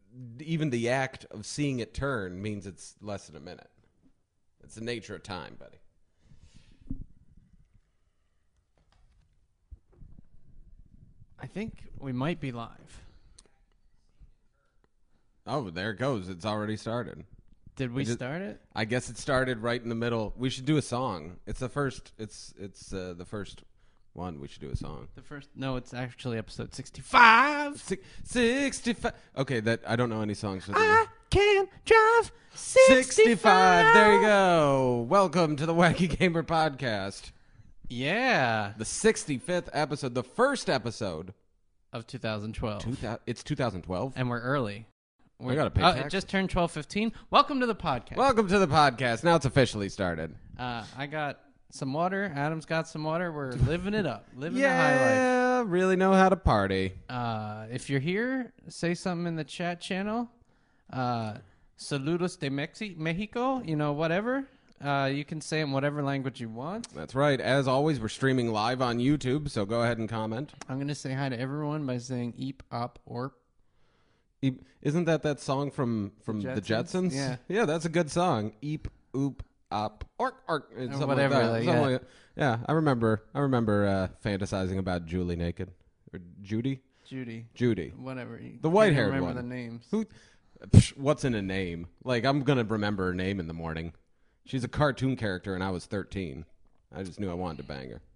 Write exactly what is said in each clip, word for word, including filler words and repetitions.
even the act of seeing it turn means it's less than a minute. It's the nature of time, buddy. I think we might be live. Oh, there it goes. It's already started. Did we just, start it? I guess it started right in the middle. We should do a song. It's the first. It's it's uh, the first one. We should do a song. The first? No, it's actually episode sixty-five. Six, sixty-five. Okay, that I don't know any songs. For I can drive sixty-five. sixty-five. There you go. Welcome to the Wacky Gamer Podcast. Yeah. The sixty-fifth episode. The first episode of two thousand twelve. Two thousand. It's two thousand twelve, and we're early. We gotta pay uh, taxes. It just turned twelve fifteen. Welcome to the podcast. Welcome to the podcast. Now it's officially started. Uh, I got some water. Adam's got some water. We're living it up. Living yeah, the high Yeah, really know how to party. life. Uh, if you're here, say something in the chat channel. Uh, saludos de Mexi- Mexico. You know, whatever. Uh, you can say in whatever language you want. That's right. As always, we're streaming live on YouTube, so go ahead and comment. I'm going to say hi to everyone by saying eep, op, orp. Eep. Isn't that that song from, from The the Jetsons? Jetsons? Yeah. Yeah, that's a good song. Eep, oop, op, ork, ork. Or something whatever, Like that. like, Something yeah. like that. Yeah, I remember I remember uh, fantasizing about Julie naked. Or Judy? Judy. Judy. Whatever. You The white can't haired remember one. the names. Who? Psh, what's in a name? Like, I'm going to remember her name in the morning. She's a cartoon character, and I was thirteen. I just knew I wanted to bang her.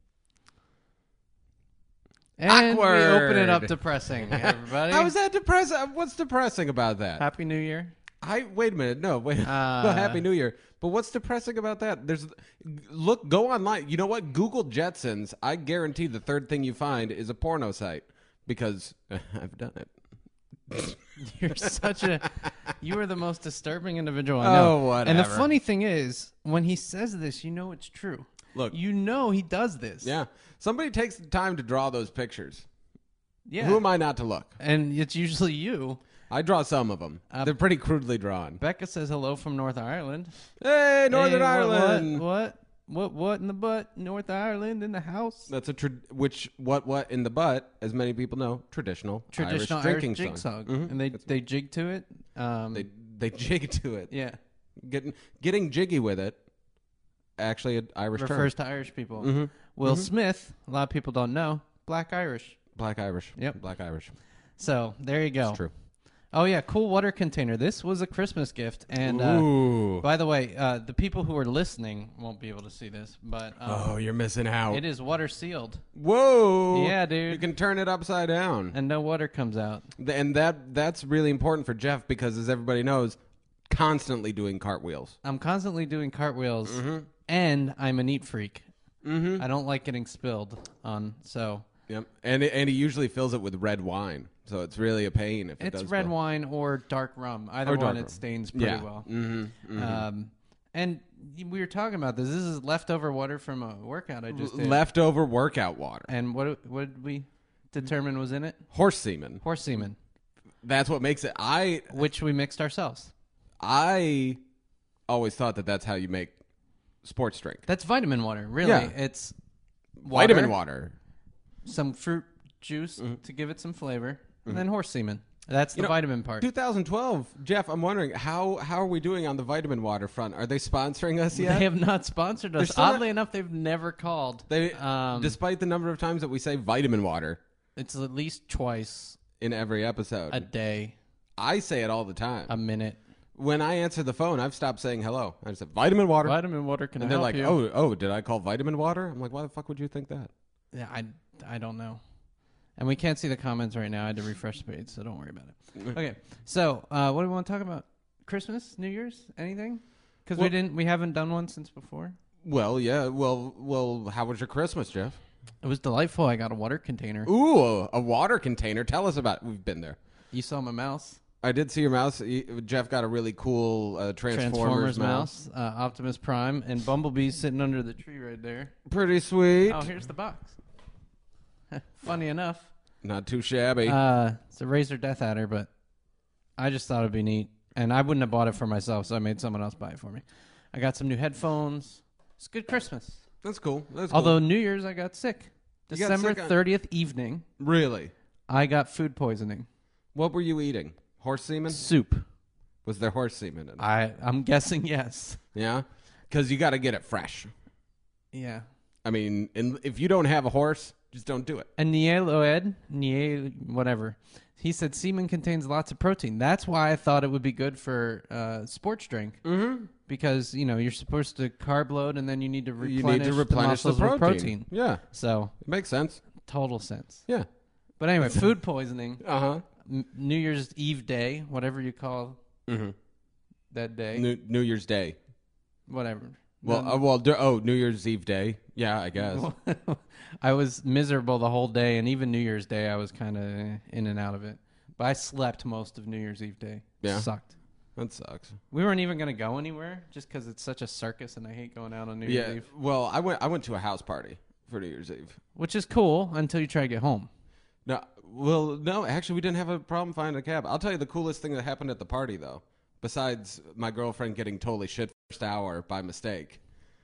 And Awkward. we open it up depressing, everybody. How is that depressing? What's depressing about that? Happy New Year. I wait a minute. No, wait. Uh, well, Happy New Year. But what's depressing about that? There's look, go online. You know what? Google Jetsons. I guarantee the third thing you find is a porno site because I've done it. You're such a you are the most disturbing individual I know. Oh, whatever. And the funny thing is, when he says this, you know it's true. Look, You know he does this. yeah. Somebody takes the time to draw those pictures. Yeah. Who am I not to look? And it's usually you. I draw some of them. Uh, They're pretty crudely drawn. Becca says hello from North Ireland. Hey, Northern Hey, what- Ireland. What, what? What? What in the butt? North Ireland in the house. That's a tra- which what what in the butt, as many people know, traditional, Traditional Irish Irish, drinking jig song. song, Mhm. and they That's- they jig to it. Um, They they jig to it. yeah, Getting getting jiggy with it. Actually, an Irish refers term. to Irish people. Mhm. Will Mhm. Smith, a lot of people don't know, Black Irish. Black Irish. Yep. Black Irish. So there you go. It's true. Oh yeah, cool water container. This was a Christmas gift, and uh, Ooh. by the way, uh, the people who are listening won't be able to see this, but um, oh, you're missing out. it is water sealed, Whoa. Yeah, dude. You can turn it upside down. and no water comes out. And that that's really important for Jeff because, as everybody knows, constantly doing cartwheels. I'm constantly doing cartwheels, Mm-hmm. and I'm a neat freak. Mm-hmm. I don't like getting spilled on, so Yep. And and he usually fills it with red wine, so it's really a pain if it it's does red spill. wine or dark rum. Either Or one, dark it rum. stains pretty Yeah. well. Mm-hmm. Mm-hmm. Um, and we were talking about this. This is leftover water from a workout I just did. Leftover workout water. And what what did we determine was in it? Horse semen. Horse semen, That's what makes it. I which we mixed ourselves. I always thought that that's how you make sports drink. That's vitamin water. Really, Yeah. it's water, Vitamin water. some fruit juice to give it some flavor, and then horse semen. That's the You know, vitamin part. twenty twelve, Jeff. I'm wondering how how are we doing on the vitamin water front? Are they sponsoring us yet? They have not sponsored us. still not- Oddly enough, they've never called. They, um, despite the number of times that we say vitamin water it's at least twice in every episode. a day, I say it all the time. a minute. when I answer the phone, I've stopped saying hello. I just said vitamin water. Vitamin water can and I they're help like, you? oh, oh, did I call vitamin water? I'm like, why the fuck would you think that? Yeah, I, I don't know. And we can't see the comments right now. I had to refresh the page, so don't worry about it. Okay, so uh, what do we want to talk about? Christmas, New Year's, anything? Because we Well- didn't, we haven't done one since before. Well, yeah. Well, well. How was your Christmas, Jeff? It was delightful. I got a water container. Ooh, a, a water container. Tell us about it. We've been there. You saw my mouse. I did see your mouse. You- Jeff got a really cool uh, Transformers, Transformers mouse. mouse, uh, Optimus Prime, and Bumblebee's sitting under the tree right there. Pretty sweet. Oh, here's the box. Funny enough. Not too shabby. Uh, it's a Razor Death Adder, but I just thought it'd be neat. And I wouldn't have bought it for myself, so I made someone else buy it for me. I got some new headphones. It's good Christmas. That's cool. That's Although cool. New Year's, I got sick. You got December sick on- thirtieth evening, Really? I got food poisoning. What were you eating? Horse semen? Soup. Was there horse semen in it? I I'm guessing yes. Yeah, because you got to get it fresh. Yeah. I mean, in, if you don't have a horse, just don't do it. And Niel Oed, Niel, whatever, he said semen contains lots of protein. That's why I thought it would be good for uh, sports drink. Mm-hmm. Because, you know, you're supposed to carb load and then you need to replenish, You need to replenish the, the, muscles protein. with protein. Yeah, So, it makes sense. total sense. Yeah. But anyway, food poisoning, Uh huh. M- New Year's Eve day, whatever you call Mm-hmm. that day, New New Year's Day. whatever. Well, None- uh, well, d- oh, New Year's Eve day. Yeah, I guess. I was miserable the whole day, and even New Year's Day, I was kind of in and out of it. But I slept most of New Year's Eve day. Yeah. Sucked. That sucks. We weren't even going to go anywhere just because it's such a circus, and I hate going out on New Yeah. Year's Eve. Well, I went. I went to a house party for New Year's Eve. Which is cool until you try to get home. No, well, no. Actually, we didn't have a problem finding a cab. I'll tell you the coolest thing that happened at the party, though. Besides my girlfriend getting totally shit first hour by mistake,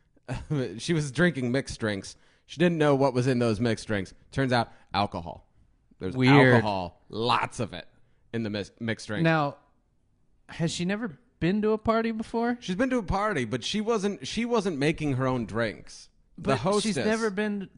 she was drinking mixed drinks. She didn't know what was in those mixed drinks. Turns out alcohol. There's Weird. alcohol, lots of it in the mis- mixed drink. Now, has she never been to a party before? She's been to a party, but she wasn't. She wasn't making her own drinks. The But hostess. she's never been.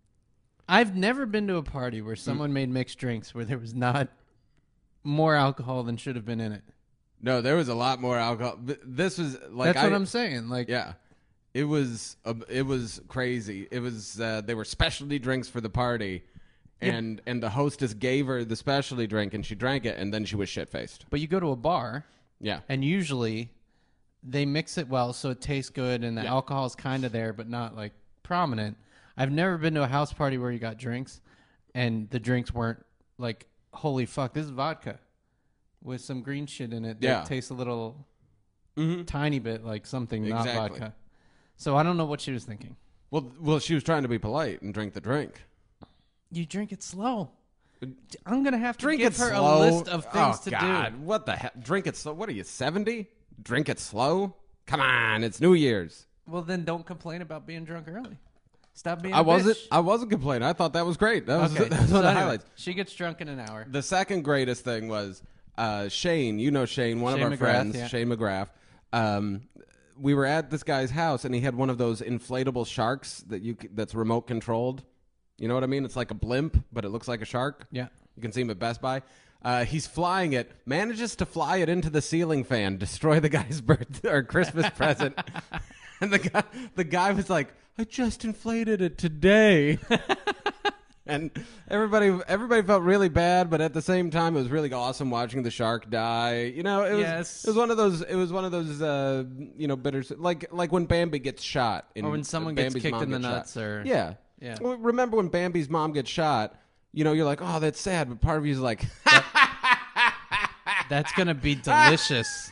I've never been to a party where someone made mixed drinks where there was not more alcohol than should have been in it. No, there was a lot more alcohol. Th- This was like That's what I- I'm saying. Like, Yeah, it was. Uh, it was crazy. It was. Uh, they were specialty drinks for the party, and and the hostess gave her the specialty drink, and she drank it, and then she was shit faced. but you go to a bar, Yeah, and usually they mix it well so it tastes good, and the Yeah. alcohol's kind of there, but not like prominent. I've never been to a house party where you got drinks, and the drinks weren't like, holy fuck, this is vodka with some green shit in it that Yeah. tastes a little mm-hmm. tiny bit like something not Exactly. vodka. So I don't know what she was thinking. Well, well, she was trying to be polite and drink the drink. You drink it slow. I'm gonna have to Drink give it her slow. a list of things oh, to God. do. What the hell? Drink it slow. What are you, seventy? Drink it slow? Come on, it's New Year's. Well, then don't complain about being drunk early. Stop being. I a wasn't. bitch. I wasn't complaining. I thought that was great. That was, Okay, that was so one of the anyway, highlights. she gets drunk in an hour. The second greatest thing was uh, Shane. You know Shane, one Shane of our McGrath, friends, yeah. Shane McGrath. Um, we were at this guy's house, and he had one of those inflatable sharks that you c- that's remote controlled. You know what I mean? It's like a blimp, but it looks like a shark. Yeah. You can see him at Best Buy. Uh, he's flying it, manages to fly it into the ceiling fan, destroy the guy's birthday or Christmas present. And the guy, the guy was like, "I just inflated it today." And everybody, everybody felt really bad, but at the same time, it was really awesome watching the shark die. You know, it was, Yes. it was one of those, it was one of those, uh, you know, bitter, like, like when Bambi gets shot, in, Or when someone Bambi's gets kicked mom in the gets shot. nuts or- yeah, Yeah. Well, remember when Bambi's mom gets shot? You know, you're like, oh, that's sad, but part of you is like, That's gonna be delicious.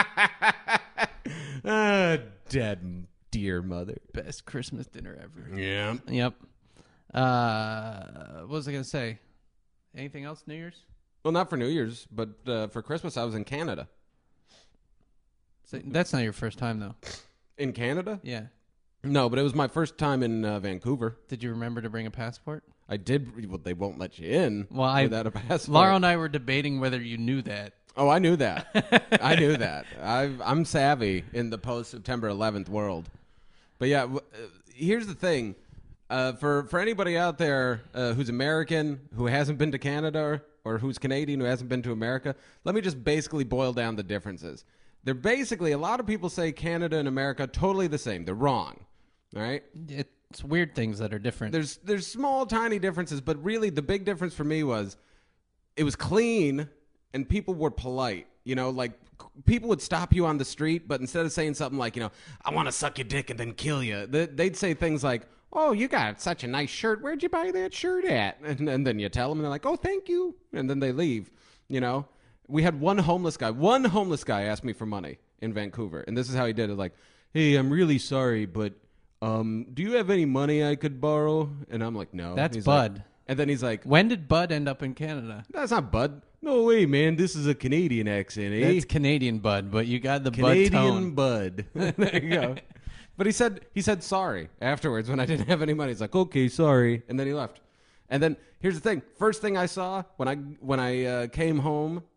ah, dead dear mother. Best Christmas dinner ever. Yeah. Yep. Uh, what was I gonna say? Anything else? New Year's? Well, not for New Year's, but uh, for Christmas, I was in Canada. So- That's not your first time though. In Canada? Yeah. No, but it was my first time in uh, Vancouver. Did you remember to bring a passport? I did. Well, they won't let you in Well, I- without a passport. Laura and I were debating whether you knew that. Oh, I knew that. I knew that. I've, I'm savvy in the post September eleventh world. But yeah, w- uh, here's the thing. Uh, for for anybody out there uh, who's American, who hasn't been to Canada, or, or who's Canadian who hasn't been to America, let me just basically boil down the differences. They're basically, a lot of people say Canada and America totally the same. They're wrong. All right? It's weird things that are different. There's there's small, tiny differences, but really the big difference for me was it was clean and people were polite. You know, like c- people would stop you on the street, but instead of saying something like, you know, I want to suck your dick and then kill you, they, they'd say things like, oh, you got such a nice shirt. Where'd you buy that shirt at? And, and then you tell them, and they're like, oh, thank you. And then they leave. You know, we had one homeless guy. One homeless guy asked me for money in Vancouver, and this is how he did it. Like, hey, I'm really sorry, but um, do you have any money I could borrow? And I'm like, no. That's He's Bud. like- and then he's like, When did Bud end up in Canada? that's not Bud. No way, man. This is a Canadian accent, eh? That's Canadian Bud, but you got the Canadian Bud tone. Bud. There you go. But he said he said sorry afterwards when I didn't have any money. He's like, okay, sorry, and then he left. And then here's the thing: first thing I saw when I when I uh, came home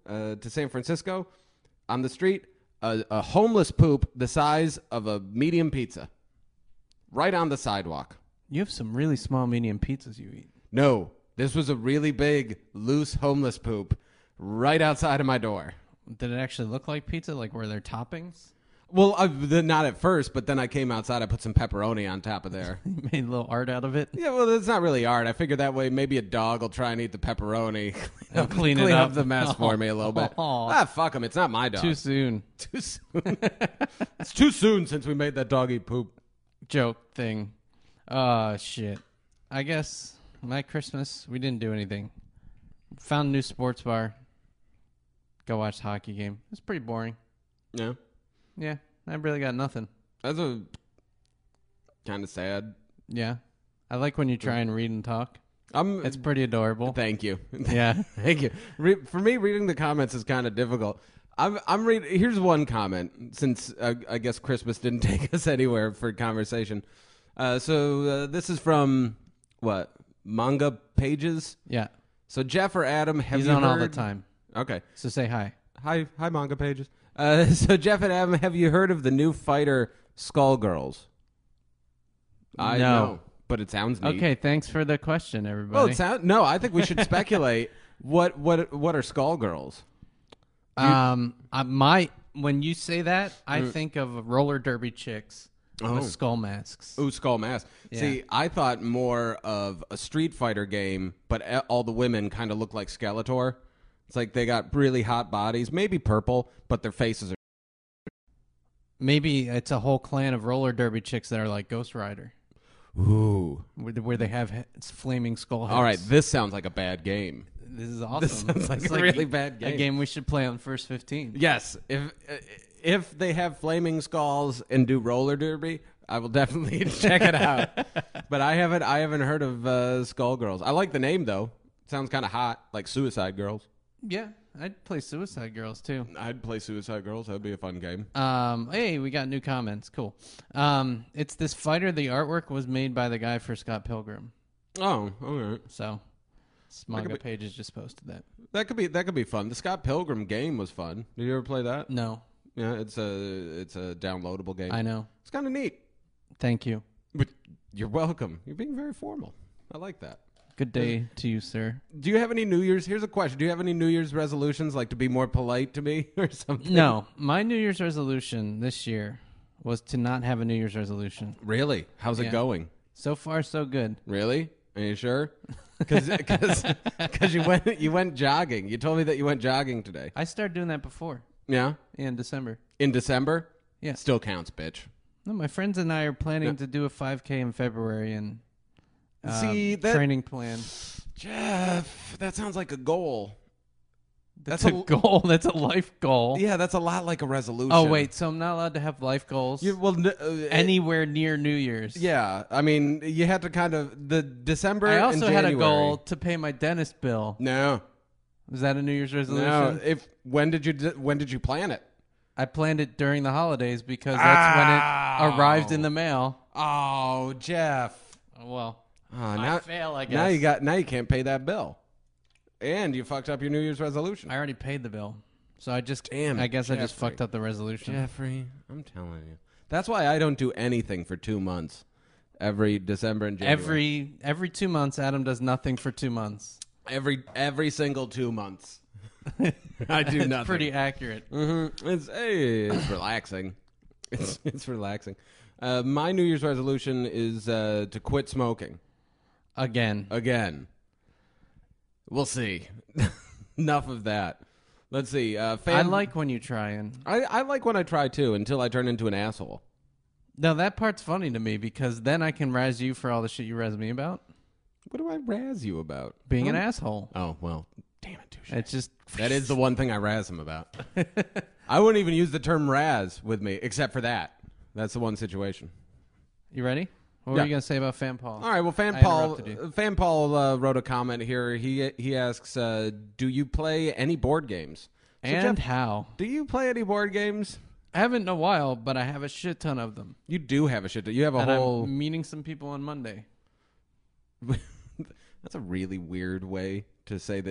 uh, to San Francisco. On the street, a, a homeless poop the size of a medium pizza, right on the sidewalk. You have some really small, medium pizzas you eat. No, this was a really big, loose homeless poop right outside of my door. Did it actually look like pizza? Like, were there toppings? Well, I, the, not at first, but then I came outside. I put some pepperoni on top of there. You made a little art out of it? Yeah, well, it's not really art. I figured that way maybe a dog will try and eat the pepperoni. I'll clean it clean up. up the mess for me a little bit. Oh. Ah, fuck him. It's not my dog. Too soon. Too soon. It's too soon since we made that dog eat poop. Joke thing. Oh, shit. I guess my Christmas, we didn't do anything. Found a new sports bar. Go watch the hockey game. It's pretty boring. Yeah. Yeah, I really got nothing. That's a kind of sad. Yeah. I like when you try and read and talk. I'm. It's pretty adorable. Thank you. Yeah. Thank you. Re- for me, reading the comments is kind of difficult. I'm. I'm reading. Here's one comment. Since uh, I guess Christmas didn't take us anywhere for conversation. Uh, so uh, this is from what Manga Pages. Yeah. So Jeff or Adam, have He's you on heard? all the time. Okay. So say hi. Hi, hi, Manga Pages. Uh, so Jeff and Adam, have you heard of the new fighter Skullgirls? I No. know, but it sounds neat. Okay, thanks for the question, everybody. Well, it sounds no. I think we should speculate. What what what are Skullgirls? um, I my when you say that, I Mm. think of roller derby chicks Oh. with skull masks. Ooh, Skull Mask. Yeah. See, I thought more of a Street Fighter game, but a- all the women kind of look like Skeletor. It's like they got really hot bodies, maybe purple, but their faces are. Maybe it's a whole clan of roller derby chicks that are like Ghost Rider, Ooh. where, where they have he- it's flaming skull heads. All right, this sounds like a bad game. This is awesome. This sounds like It's a really bad game. A game we should play on first fifteen. Yes, if if they have flaming skulls and do roller derby, I will definitely check it out. But I haven't I haven't heard of uh, Skullgirls. I like the name though. Sounds kind of hot, like Suicide Girls. Yeah, I'd play Suicide Girls too. I'd play Suicide Girls. That'd be a fun game. Um, hey, we got new comments. Cool. Um, it's this fighter. The artwork was made by the guy for Scott Pilgrim. Oh, all right. So, Manga could be- Pages just posted that. That could be that could be fun. The Scott Pilgrim game was fun. Did you ever play that? No, Yeah, it's a it's a downloadable game. I know. It's kind of neat. Thank you. But you're welcome. You're being very formal. I like that. Good day to you, sir. Do you have any New Year's? Here's a question. Do you have any New Year's resolutions, like to be more polite to me or something? No, my New Year's resolution this year was to not have a New Year's resolution. Really? How's Yeah. it going? So far, so good. Really? Are you sure? Because you went you went jogging. You told me that you went jogging today. I started doing that before Yeah. in December. In December. Yeah. Still counts, bitch. No, my friends and I are planning Yeah. to do a five K in February and um, See, that- training plan. Jeff, that sounds like a goal. That's, That's a, a- goal. That's a life goal. Yeah, that's a lot like a resolution. Oh wait, so I'm not allowed to have life goals You, well, n- uh, anywhere near New Year's. Yeah, I mean, you had to kind of the December. I also and had a January. goal to pay my dentist bill. No, Was that a New Year's resolution? no. If when did you d- when did you plan it? I planned it during the holidays because that's when it arrived in the mail. Oh, Jeff. Well, Oh, I now, fail, I guess. now you got now you can't pay that bill, and you fucked up your New Year's resolution. I already paid the bill, so I just Damn it, I guess I just Jeffrey. fucked up the resolution. Jeffrey, I'm telling you. That's why I don't do anything for two months. Every December and January. Every every two months, Adam does nothing for two months. every every single two months. I do It's nothing. pretty accurate. hmm It's hey, it's relaxing. It's it's relaxing. Uh, my New Year's resolution is uh, to quit smoking Again, again. We'll see. Enough of that. Let's see. Uh, I fam- like when you try and. I, I like when I try too until I turn into an asshole. No, that part's funny to me because then I can razz you for all the shit you razz me about What do I razz you about? being an Huh? asshole. Oh well, damn it, touche. It's just That is the one thing I razz him about. I wouldn't even use the term razz with me, except for that. That's the one situation. You ready? What Yeah. were you gonna say about Fan Paul? All right. Well, Fan I Paul, interrupted you. Fan Paul uh, wrote a comment here. He he asks, uh, "Do you play any board games?" So, And Jeff, how? do you play any board games? I haven't in a while, but I have a shit ton of them. You do have a shit. You have a and whole. I'm meeting some people on Monday. That's a really weird way to say that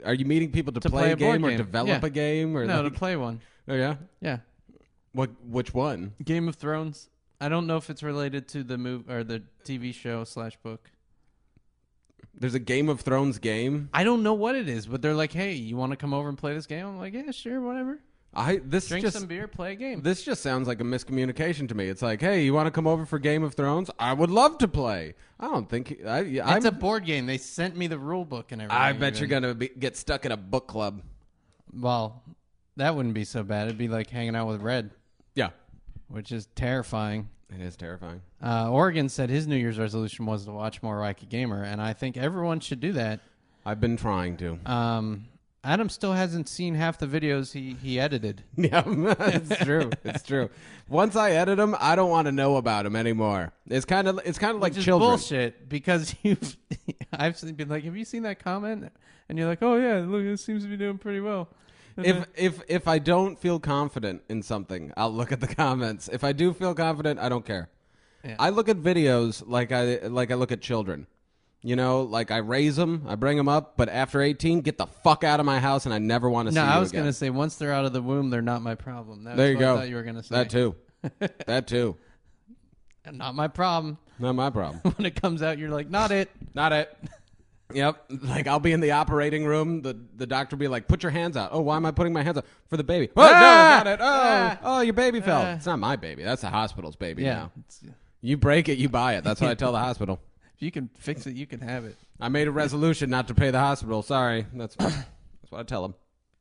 are you meeting people to, To play, play a a board game or game. develop Yeah. a game or No, like, to play one. oh yeah, Yeah. what which one? Game of Thrones. I don't know if it's related to the move or the T V show slash book. There's a Game of Thrones game. I don't know what it is, but they're like, "Hey, you want to come over and play this game?" I'm like, "Yeah, sure, whatever. I this Drink just some beer, play a game." this just sounds like a miscommunication to me. It's like, hey, you want to come over for Game of Thrones? I would love to play. I don't think I. I'm, It's a board game. They sent me the rule book and everything. I bet even. you're gonna be, get stuck in a book club. Well, that wouldn't be so bad. It'd be like hanging out with Red, Yeah, which is terrifying. it is terrifying. Uh, Oregon said his New Year's resolution was to watch more Wacky Gamer, and I think everyone should do that. I've been trying to. Um, Adam still hasn't seen half the videos he, he edited. Yeah, it's true. It's true. Once I edit them, I don't want to know about them anymore. It's kind of it's kind of like Which is children. bullshit because you've I've been like, have you seen that comment? And you're like, oh yeah, look, it seems to be doing pretty well. If if if I don't feel confident in something, I'll look at the comments. If I do feel confident, I don't care. Yeah. I look at videos like I like I look at children. You know, like I raise them, I bring them up, but after eighteen, get the fuck out of my house, and I never want to no, see you I was again. gonna say once they're out of the womb, they're not my problem. That's There you what go. I thought you were gonna say That too. That too. Not my problem. Not my problem. When it comes out, you're like, not it. Not it. Yep. Like I'll be in the operating room. The the doctor will be like, "Put your hands out." Oh, why am I putting my hands out for the baby? Oh, Ah! no, got it. Oh, Ah! oh, your baby fell. Ah. It's not my baby. That's the hospital's baby Yeah, now. it's- You break it, you buy it. That's what I tell the hospital. if you can fix it, you can have it. I made a resolution not to pay the hospital. Sorry. That's that's what I tell them.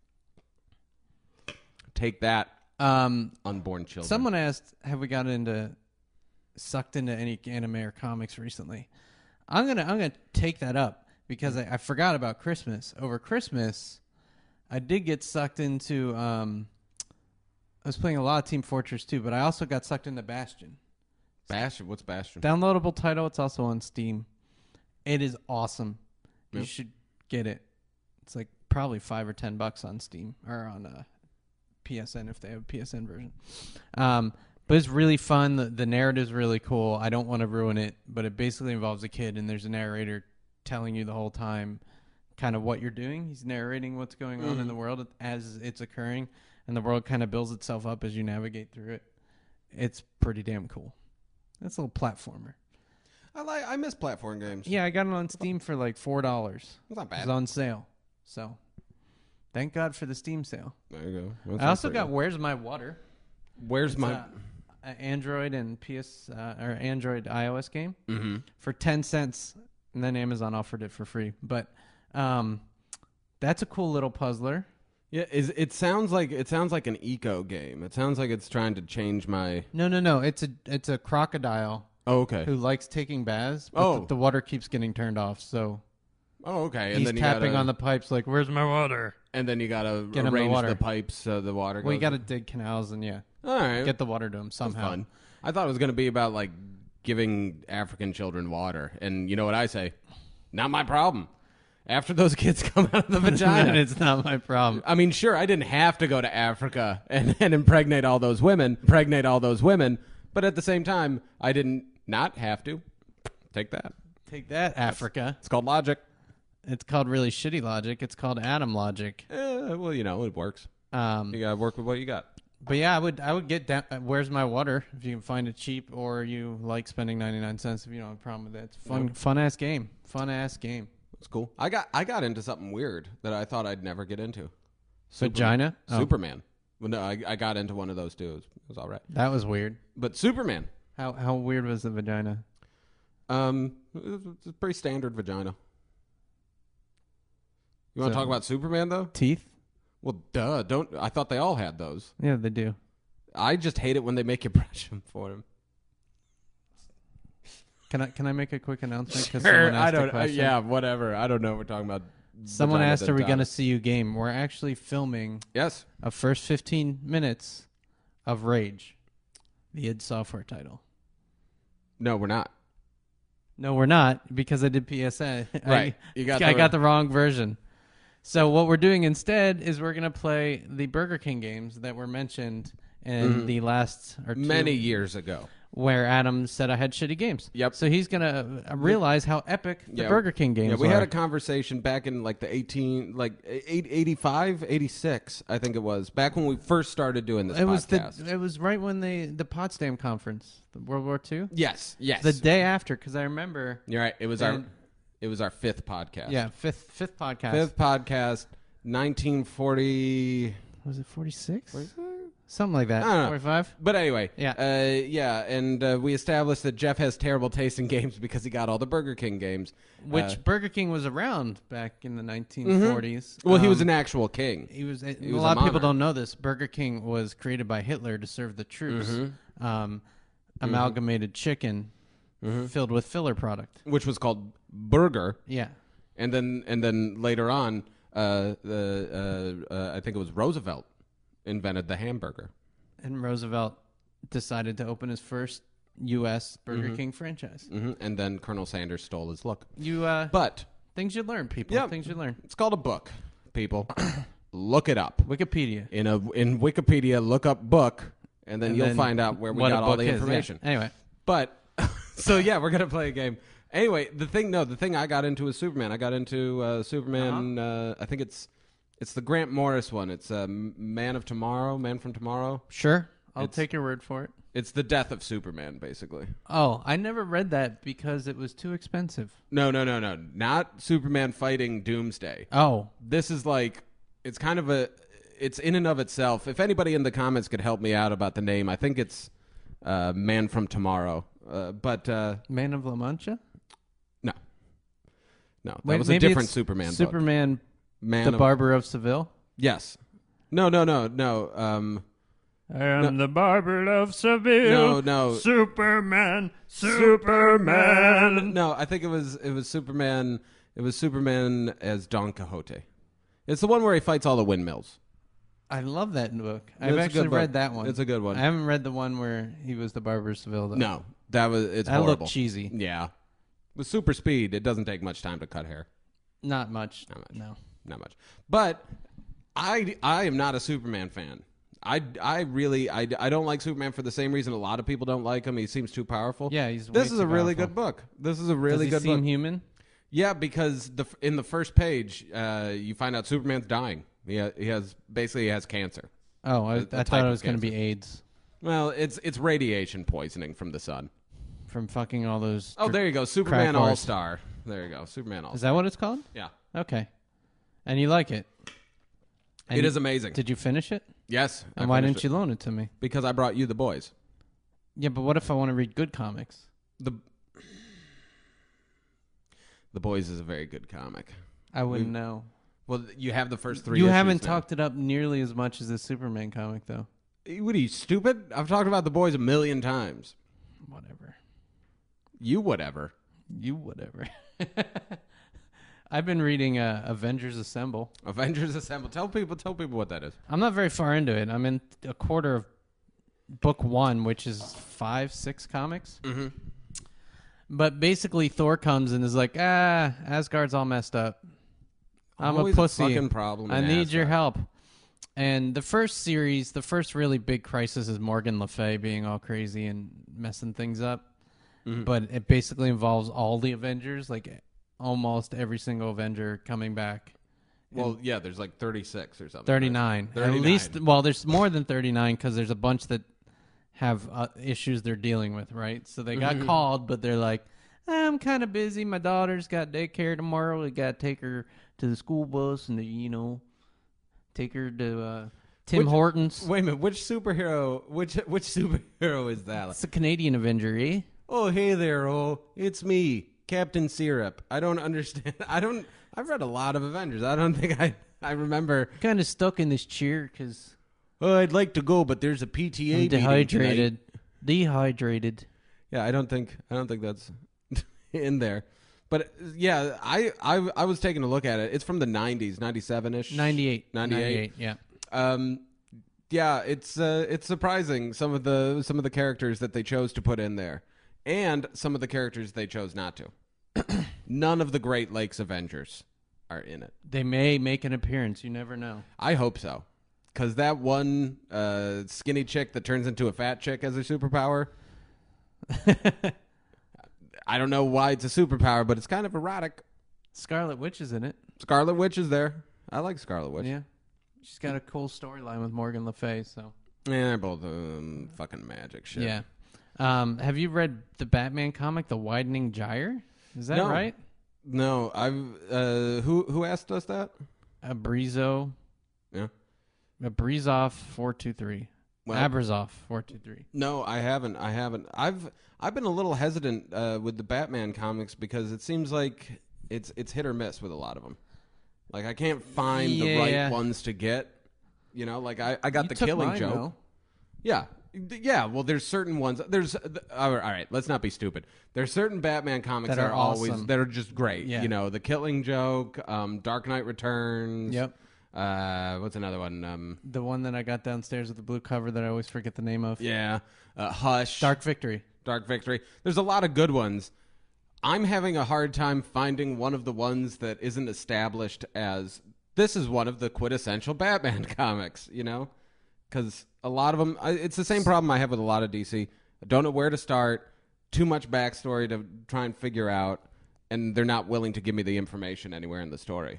Take that, Um, unborn children. someone asked, have we got into sucked into any anime or comics recently? I'm gonna I'm gonna take that up because I, I forgot about Christmas. Over Christmas, I did get sucked into. Um, I was playing a lot of Team Fortress two, but I also got sucked into Bastion. Bastion. What's Bastion? Downloadable title. It's also on Steam. It is awesome. You Yep. should get it. It's like probably five or ten bucks on Steam or on uh, P S N if they have a P S N version. Um, but it's really fun. The, the narrative's really cool. I don't want to ruin it, but it basically involves a kid, and there's a narrator telling you the whole time kind of what you're doing. He's narrating what's going on in the world as it's occurring, and the world kind of builds itself up as you navigate through it. It's pretty damn cool. It's a little platformer. I like. I miss platform games. Yeah, I got it on Steam for like four dollars. It's not It bad. was on sale, so thank God for the Steam sale. There you go. That's I also pretty got good. Where's My Water? Where's It's my? a, a Android and P S uh, or Android iOS game Mm-hmm. for ten cents, and then Amazon offered it for free. But um, that's a cool little puzzler. Yeah, is it sounds like it sounds like an eco game. It sounds like it's trying to change my. No, no, no. It's a it's a crocodile Oh, okay. who likes taking baths, but Oh. the, the water keeps getting turned off. So Oh, okay. And he's then you tapping gotta, on the pipes like, "Where's my water?" And then you gotta Get him the arrange water. the pipes so the water goes. Well, you got to dig canals and yeah, All right. get the water to him That's somehow. fun. I thought it was gonna be about like giving African children water, and you know what I say? Not my problem. After those kids come out of the vagina, It's not my problem. I mean, sure, I didn't have to go to Africa and, and impregnate all those women, impregnate all those women, but at the same time, I didn't not have to. Take that. Take that, Africa. It's called logic. It's called really shitty logic. It's called Adam logic. Eh, well, you know, it works. Um, You gotta work with what you got. but yeah, I would I would get down. Uh, Where's My Water? If you can find it cheap, or you like spending ninety nine cents. If you don't have a problem with that, it's fun, Yep. fun ass game. Fun ass game. It's cool. I got I got into something weird that I thought I'd never get into. Vagina. Oh, Superman. Well, no, I, I got into one of those too. It was, it was all right. that was weird. But Superman, How how weird was the vagina? um, it's a pretty standard vagina. You want to So- talk about Superman though? Teeth? Well, duh. Don't. I thought they all had those. Yeah, they do. I just hate it when they make you brush them for him. Can I can I make a quick announcement? 'Cause Sure, someone I asked a don't. Uh, question. yeah, whatever. I don't know. We're talking about. Someone vagina asked, "Are we dentata. going to see you game?" We're actually filming Yes. a first fifteen minutes of Rage, the id Software title. No, we're not. No, we're not, because I did P S A. Right. I, You got I the- got the wrong version. So what we're doing instead is we're going to play the Burger King games that were mentioned in Mhm. the last or two, Many years ago. where Adam said I had shitty games. Yep. So he's gonna uh, realize how epic the Yeah. Burger King games Yeah, we are. had a conversation back in like the eighteen, like eight- eighty-five, eighty-six, I think it was, back when we first started doing this it was podcast. the it was right when they the Potsdam Conference, the World War Two. yes, yes. The day after, because I remember. You're right. It was our And- it was our fifth podcast. Yeah, fifth fifth podcast. Fifth podcast, nineteen forty. Was it forty six? Something like that. I don't know. Forty five. But anyway, Yeah. uh, yeah, and uh, we established that Jeff has terrible taste in games because he got all the Burger King games. Which Uh, Burger King was around back in the nineteen forties. well, he was Um, an actual king. He was. A, a was lot a of people monarch. don't know this. Burger King was created by Hitler to serve the troops. Mm-hmm. Um, amalgamated chicken filled with filler product. Which was called Burger, Yeah. and then and then later on, uh, the uh, uh, I think it was Roosevelt invented the hamburger. And Roosevelt decided to open his first U S Burger Mm-hmm. King franchise. hmm And then Colonel Sanders stole his look. You, uh, But things you learn, people. Yeah. Things you learn. it's called a book, people. Look it up. Wikipedia. In a in Wikipedia, look up book, and then And you'll then find out where we what got a all book the is. Yeah. information. Anyway, But so yeah, we're gonna play a game. Anyway, the thing no, the thing I got into is Superman. I got into uh, Superman. uh I think it's it's the Grant Morris one. It's uh, Man of Tomorrow, Man from Tomorrow. sure. I'll It's- take your word for it. It's the death of Superman, basically. Oh, I never read that because it was too expensive. No, no, no, no, not Superman fighting Doomsday. Oh, This is like it's kind of a it's in and of itself. If anybody in the comments could help me out about the name, I think it's uh, Man from Tomorrow. Uh, but uh, Man of La Mancha? no, no, that Wait, was a maybe different it's Superman. book. Superman, Man the of, Barber of Seville? Yes. No, no, no, no. Um, I am the Barber of Seville. no, no, Superman, Superman. no. I think it was it was Superman. It was Superman as Don Quixote. It's the one where he fights all the windmills. I love that book. It's I've a actually good book. read that one. It's a good one. I haven't read the one where he was the Barber of Seville, though. No, that was it's That horrible. looked cheesy. Yeah, with super speed, it doesn't take much time to cut hair. Not much. Not much. No. Not much. But I I am not a Superman fan. I, I really I, I don't like Superman for the same reason a lot of people don't like him. He seems too powerful. Yeah, he's This way is a too really powerful. good book. This is a really Does he good seem book. human? Yeah, because the in the first page, uh, you find out Superman's dying. He ha- he has basically he has cancer. Oh, I, A- a I type thought it of was going to cancer. be AIDS Well, it's it's radiation poisoning from the sun. from fucking all those. Oh, dr- there you go, Superman crack wars. All Star. There you go, Superman All Is Star. that what it's called? Yeah, Okay. And you like it? And it you- is amazing. Did you finish it? Yes, I And why finished didn't you loan it to me? it. Because I brought you the boys. Yeah, but what if I want to read good comics? The The Boys is a very good comic. I wouldn't We- know. Well, you have the first three. You issues haven't now. talked it up nearly as much as the Superman comic, though. What are you, stupid? I've talked about The Boys a million times. Whatever. You whatever. You whatever. I've been reading uh, Avengers Assemble. Avengers Assemble. Tell people. Tell people what that is. I'm not very far into it. I'm in a quarter of book one, which is five, six comics. Mm-hmm. But basically, Thor comes and is like, ah, Asgard's all messed up. I'm Always a pussy. fucking problem. I in need your Asgard. help. And the first series, the first really big crisis is Morgan Le Fay being all crazy and messing things up. Mhm. But it basically involves all the Avengers, like almost every single Avenger coming back. Well, yeah. There's like thirty-six or something. thirty-nine. At thirty-nine. least, well, there's more than thirty-nine because there's a bunch that have uh, issues they're dealing with, right? So they got Mhm. called, but they're like, I'm kind of busy. My daughter's got daycare tomorrow. We got to take her to the school bus and, you know, take her to uh, Tim Which- Hortons. Wait a minute. Which superhero? Which which superhero is that? It's a Canadian Avenger, eh? Oh, hey there. Oh, it's me, Captain Syrup. I don't understand. I don't. I've read a lot of Avengers. I don't think I. I remember. Kind of stuck in this chair because Oh, I'd like to go, but there's a P T A I'm meeting dehydrated. tonight. Dehydrated. Yeah, I don't think. I don't think that's in there. But yeah, I, I I was taking a look at it. It's from the nineties, ninety-seven ish, ninety-eight. ninety-eight. Yeah. Um, yeah, it's uh, it's surprising some of the some of the characters that they chose to put in there, and some of the characters they chose not to. None of the Great Lakes Avengers are in it. They may make an appearance. You never know. I hope so, because that one uh, skinny chick that turns into a fat chick as a superpower. I don't know why it's a superpower, but it's kind of erotic. Scarlet Witch is in it. Scarlet Witch is there. I like Scarlet Witch. Yeah. She's got a cool storyline with Morgan Le Fay, so. Yeah, they're both um, fucking magic shit. Yeah. Um, have you read the Batman comic, The Widening Gyre? Is that No. right? No, I've uh, who who asked us that? Abrizo. Yeah. Abrizov four two three. Well, Abrazov four two three. No, I haven't. I haven't. I've I've been a little hesitant uh, with the Batman comics because it seems like it's it's hit or miss with a lot of them. Like I can't find the Yeah. right ones to get. You know, like I, I got You the took Killing mine, Joke. though. Yeah. Yeah, well, there's certain ones. There's all right. Let's not be stupid. There's certain Batman comics That that, are are always awesome. that are just great. Yeah. You know, the Killing Joke, um, Dark Knight Returns. Yep. Uh, what's another one? Um, The one that I got downstairs with the blue cover that I always forget the name of. yeah, uh, Hush, Dark Victory. Dark Victory. There's a lot of good ones. I'm having a hard time finding one of the ones that isn't established as this is one of the quintessential Batman comics. You know, because a lot of them, I, it's the same problem I have with a lot of D C. I don't know where to start. Too much backstory to try and figure out, and they're not willing to give me the information anywhere in the story.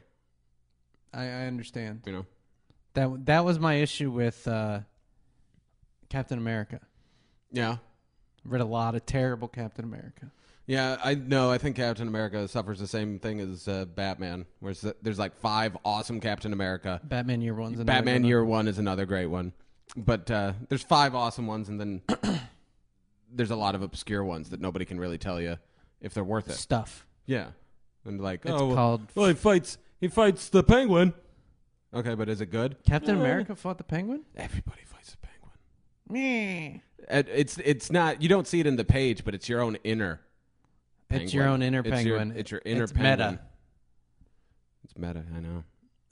I, I understand. You know, That that was my issue with uh, Captain America. yeah. Read a lot of terrible Captain America. Yeah, I know. I think Captain America suffers the same thing as uh, Batman, where there's like five awesome Captain America. Batman Year One's another Batman good Year One is another great one, but uh, there's five awesome ones, and then there's a lot of obscure ones that nobody can really tell you if they're worth one. it. Stuff. Yeah, and like It's oh, well, called well, he fights. He fights the Penguin. Okay, but is it good? Captain Uh, America fought the Penguin. Everybody fights the Penguin. Meh. It- It's it's not. You don't see it in the page, but it's your own inner. It's your penguin. own inner It's your- penguin. It's your inner It's penguin. meta. It's meta. I know.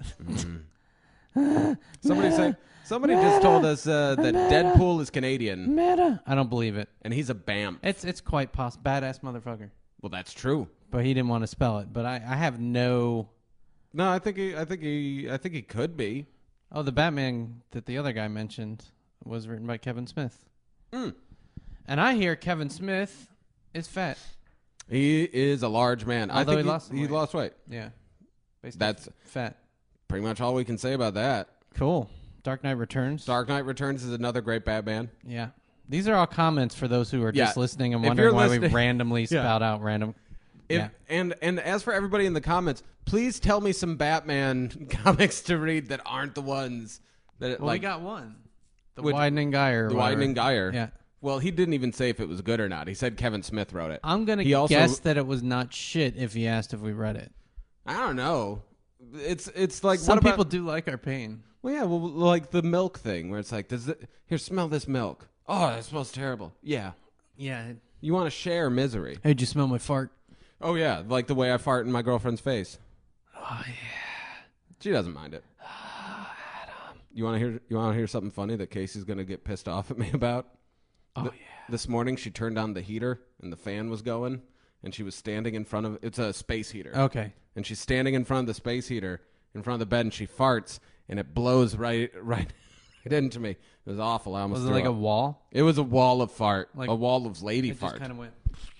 Mm. Somebody say. Somebody just told us uh, that Deadpool is Canadian, Meta. I don't believe it. and he's a B A M P. It's it's quite possible. Badass motherfucker. Well, that's true. But he didn't want to spell it. But I, I have no. No, I think he. I think he. I think he could be. Oh, the Batman that the other guy mentioned was written by Kevin Smith. Mm. And I hear Kevin Smith is fat. He is a large man. I Although think he lost some he weight. lost weight. Yeah. Based That's off fat. pretty much all we can say about that. Cool. Dark Knight Returns. Dark Knight Returns is another great Batman. Yeah. These are all comments for those who are Yeah. just listening and If wondering you're why we listening- randomly Yeah. spout out random. If, yeah. And and as for everybody in the comments, please tell me some Batman comics to read that aren't the ones that Well, like we got one. The Which- Widening Gyre. or the whatever. Widening Gyre. Yeah. Well, he didn't even say if it was good or not. He said Kevin Smith wrote it. I'm going He to also- guess that it was not shit if he asked if we read it. I don't know. It's it's like Some what about, people do like our pain. Well, yeah, well, like the milk thing, where it's like, does it here smell this milk? Oh, that smells terrible. Yeah, Yeah. you want to share misery. Hey, did you smell my fart? Oh yeah, like the way I fart in my girlfriend's face. Oh, yeah. She doesn't mind it. You want to hear? You want to hear something funny that Casey's gonna get pissed off at me about? Oh, Th- yeah. This morning she turned on the heater and the fan was going, and she was standing in front of it's a space heater. Okay. And she's standing in front of the space heater in front of the bed, and she farts, and it blows right right, right into me. It was awful. I almost Was it threw like a up. wall? It was a wall of fart, Like- a wall of lady It fart. just kind of went.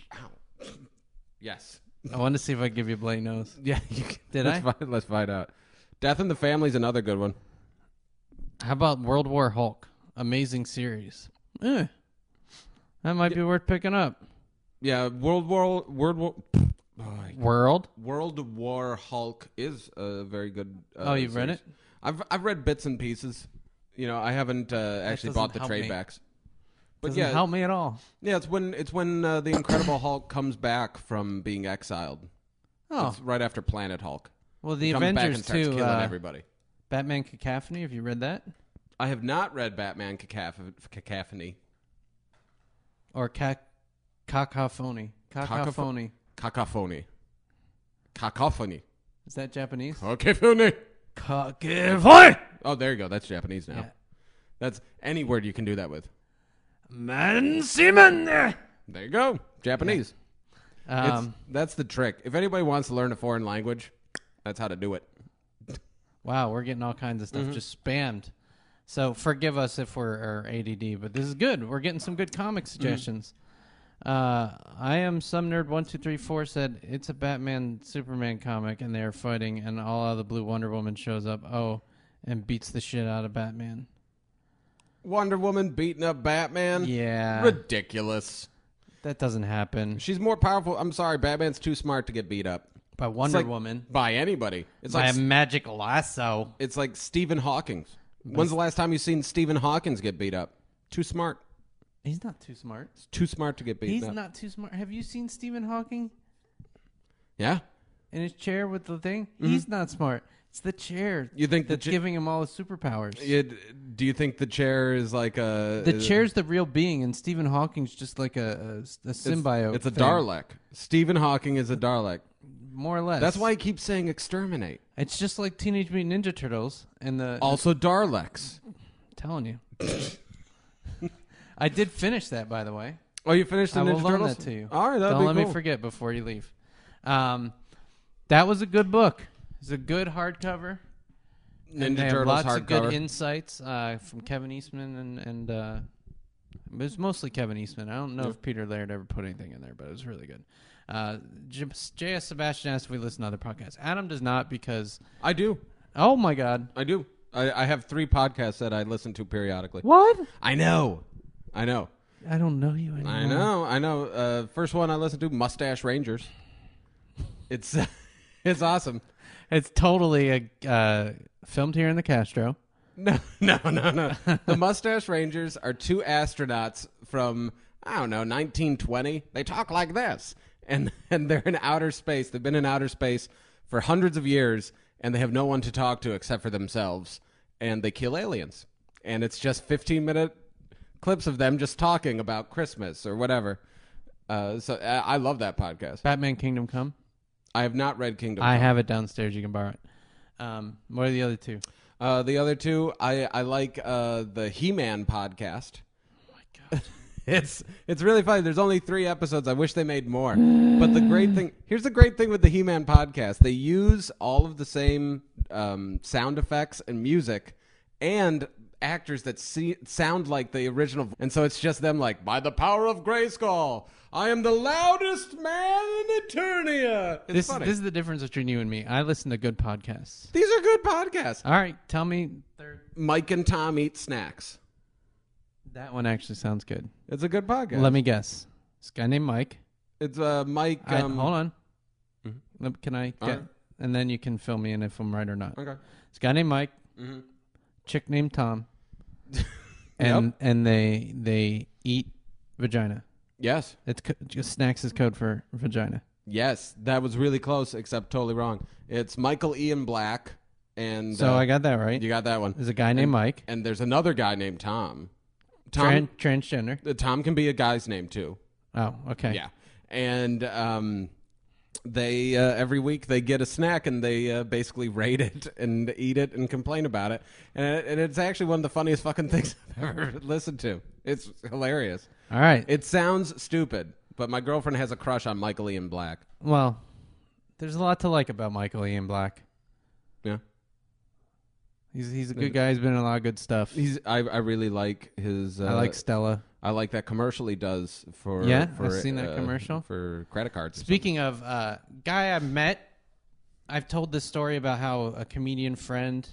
Yes. I wanted to see if I could give you a bloody nose. Yeah. You can, Did let's I? Find, let's find out. Death in the Family is another good one. How about World War Hulk? Amazing series. Eh. That might be worth picking up. Yeah. World War World War. Oh, I- World? World War Hulk is a very good. Uh, Oh, you've read series. it? I've I've read bits and pieces. You know, I haven't uh, actually doesn't bought the help trade me. backs. But Doesn't yeah, help me at all. yeah, it's when it's when uh, the Incredible Hulk comes back from being exiled. Oh. It's right after Planet Hulk. Well, the He comes back and Avengers starts too. killing Uh, everybody. Batman Cacophony. Have you read that? I have not read Batman Cacaph- Cacophony. Or cac- Cacophony. Cacophony. Cacophony. Cacophony. Is that Japanese? Cacophony. Cacophony. Oh, there you go. That's Japanese now. Yeah. That's any word you can do that with. Man Simon. There you go. Japanese. It's, Um, that's the trick. If anybody wants to learn a foreign language, that's how to do it. wow, we're getting all kinds of stuff Mm-hmm. just spammed. So forgive us if we're are A D D, but this is good. We're getting some good comic Mm-hmm. suggestions. Uh, I am some nerd one two three four said it's a Batman Superman comic and they are fighting and all out of the blue Wonder Woman shows up. Oh, and beats the shit out of Batman. Wonder Woman beating up Batman? Yeah, Ridiculous. that doesn't happen. She's more powerful. I'm sorry, Batman's too smart to get beat up. By Wonder like- Woman. By anybody. It's By like a magic lasso. it's like Stephen Hawking. When's the last time you've seen Stephen Hawking get beat up? Too smart. He's not too smart. Too smart to get beat He's up. not too smart. Have you seen Stephen Hawking Yeah? in his chair with the thing? He's not smart. It's the chair You think the that's cha- giving him all the superpowers. It, do you think the chair is like a The is- chair's the real being, and Stephen Hawking's just like a, a, a symbiote. It's a thing, Dalek. Stephen Hawking is a Dalek. more or less. That's why he keeps saying exterminate. it's just like Teenage Mutant Ninja Turtles and the. Also Daleks. I'm telling you, I did finish that, by the way. Oh, you finished the I will Ninja loan Turtles? that to you. All right, that'd Don't be let cool. me forget before you leave. Um, that was a good book. It's a good hardcover. and they Ninja have Turtles lots of good hardcover. insights uh, from Kevin Eastman and and uh, it was mostly Kevin Eastman. I don't know Yeah. if Peter Laird ever put anything in there, but it was really good. Uh, J- J S Sebastian asked if we listen to other podcasts. Adam does not because I do. oh my god, I do. I, I have three podcasts that I listen to periodically. what? I know. I know. I don't know you anymore. I know. I know. Uh, first one I listen to, Mustache Rangers. It's it's awesome. It's totally a uh, filmed here in the Castro. No, no, no, no. The Mustache Rangers are two astronauts from, I don't know, nineteen twenty. They talk like this. And and they're in outer space. They've been in outer space for hundreds of years, and they have no one to talk to except for themselves. And they kill aliens. And it's just fifteen-minute clips of them just talking about Christmas or whatever. Uh, so I, I love that podcast. Batman Kingdom Come. I have not read Kingdom I Come. have it downstairs. You can borrow it. Um, what are the other two? Uh, the other two, I, I like uh, the He-Man podcast. Oh my god. It's it's really funny. There's only three episodes. I wish they made more. But the great thing, here's the great thing with the He-Man podcast. They use all of the same um, sound effects and music and actors that see, sound like the original. And so it's just them like, by the power of Grayskull, I am the loudest man in Eternia. It's This, funny. this is the difference between you and me. I listen to good podcasts. These are good podcasts. All right, tell me. Third. Mike and Tom eat snacks. That one actually sounds good. It's a good podcast. Let me guess. This guy named Mike. It's uh, Mike. I- Um, hold on. Mhm. Let- Can I get? All right. And then you can fill me in if I'm right or not. Okay. This guy named Mike. Mm-hmm. Chick named Tom. and Yep. and they they eat vagina. Yes. It's co- just snacks is code for vagina. Yes, that was really close, except totally wrong. It's Michael Ian Black, and So uh, I got that right. you got that one. There's a guy named Mike. And there's another guy named Tom. Tom, Tran- transgender. uh, Tom can be a guy's name too. Oh, okay. Yeah, and um, they uh, every week they get a snack and they uh, basically rate it and eat it and complain about it, and, it, and it's actually one of the funniest fucking things I've ever listened to. It's hilarious. All right. It sounds stupid, but my girlfriend has a crush on Michael Ian Black. Well, there's a lot to like about Michael Ian Black. Yeah. He's he's a good guy. He's been in a lot of good stuff. He's I, I really like his uh, I like Stella. I like that commercial he does for Yeah, for, I've seen that uh, commercial. for credit cards. or Speaking of uh, guy I met, I've told this story about how a comedian friend